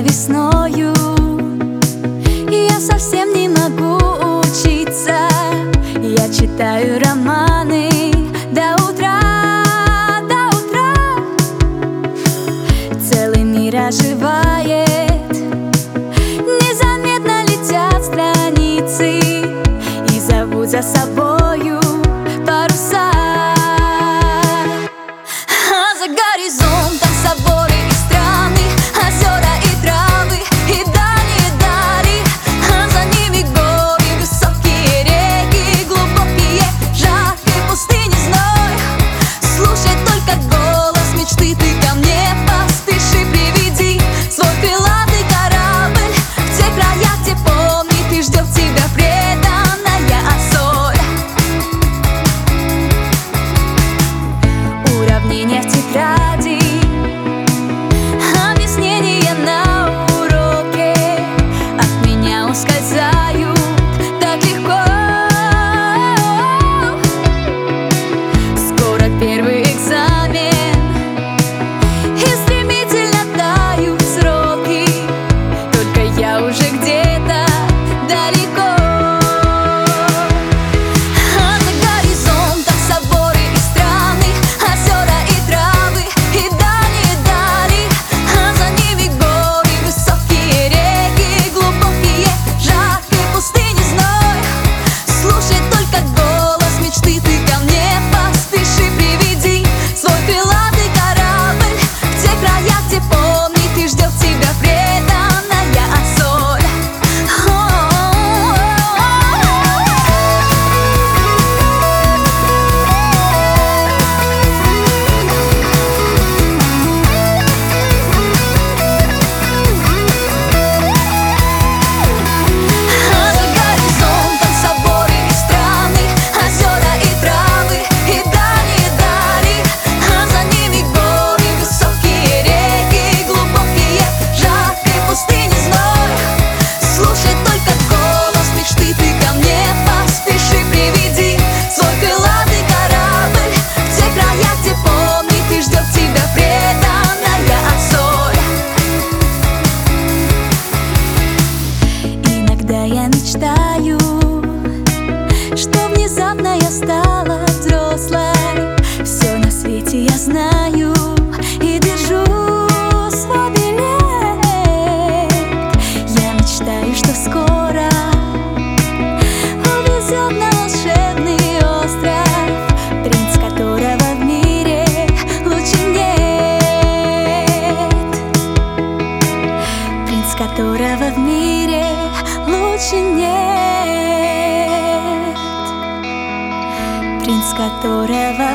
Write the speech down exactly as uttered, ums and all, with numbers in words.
весною. Я совсем не могу учиться, я читаю романы до утра, до утра. Целый мир оживает, незаметно летят страницы и зовут за собою паруса. А за горизонтом соборы и страны, озера и травы, и дальние дали, а за ними горы, высокие реки, глубокие жаркие пустыни зной. Слушай только голос мечты, ты ко мне поспеши, приведи свой крылатый корабль в те края, где помнит и ждет тебя преданная соль. Уравнения в тетради, объяснения на уроке от меня ускользают так легко. Скоро первый экзамен, и стремительно тают сроки, только я уже где-то далеко. А за горизонтом соборы и страны, озера и травы, и дальние дали, а за ними горы, высокие реки, глубокие жаркие пустыни зной. Слушай только голос мечты, ты ко мне поспеши, приведи свой крылатый корабль в те края, где помнит и ждет тебя преданная соль. А за горизонтом соборы и страны, озера и травы, и дальние дали, а за ними горы, высокие реки, глубокие жаркие пустыни зной. Слушай только голос мечты, ты ко мне поспеши, приведи свой крылатый корабль в те края, где помнит и ждет тебя преданная соль. Иногда я мечтаю, что внезапно я стала взрослой. Все на свете я знаю и держу свой билет. Я мечтаю, что скоро увезет на волшебный остров принц, которого в мире лучше нет. Принц, которого в мире лучше нет. Принц, которого